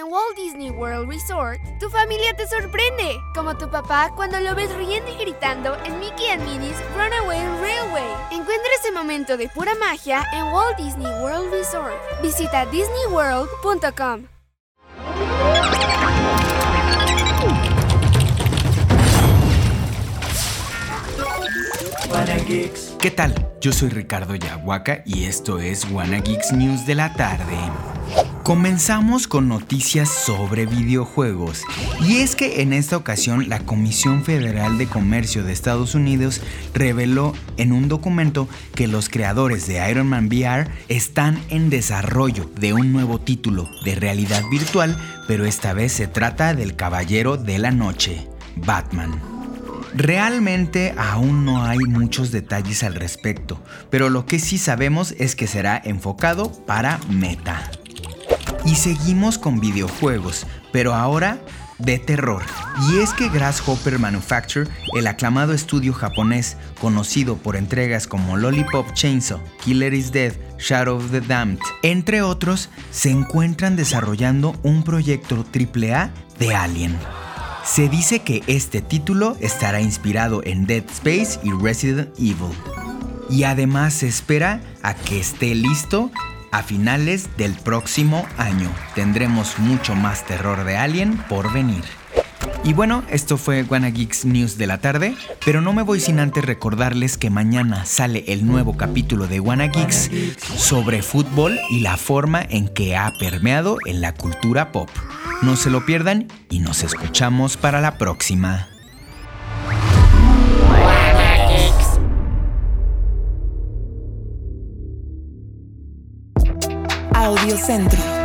Walt Disney World Resort, tu familia te sorprende, como tu papá cuando lo ves riendo y gritando en Mickey and Minnie's Runaway Railway. Encuentra ese momento de pura magia en Walt Disney World Resort. Visita disneyworld.com. ¿Qué tal? Yo soy Ricardo Yahuaca y esto es WannaGeeks News de la tarde. Comenzamos con noticias sobre videojuegos. Y es que en esta ocasión la Comisión Federal de Comercio de Estados Unidos reveló en un documento que los creadores de Iron Man VR están en desarrollo de un nuevo título de realidad virtual, pero esta vez se trata del Caballero de la Noche, Batman. Realmente aún no hay muchos detalles al respecto, pero lo que sí sabemos es que será enfocado para Meta. Y seguimos con videojuegos, pero ahora de terror. Y es que Grasshopper Manufacture, el aclamado estudio japonés conocido por entregas como Lollipop Chainsaw, Killer is Dead, Shadow of the Damned, entre otros, se encuentran desarrollando un proyecto AAA de Alien. Se dice que este título estará inspirado en Dead Space y Resident Evil. Y además se espera a que esté listo a finales del próximo año. Tendremos mucho más terror de Alien por venir. Y bueno, esto fue WannaGeeks News de la tarde, pero no me voy sin antes recordarles que mañana sale el nuevo capítulo de WannaGeeks sobre fútbol y la forma en que ha permeado en la cultura pop. No se lo pierdan y nos escuchamos para la próxima. Audiocentro.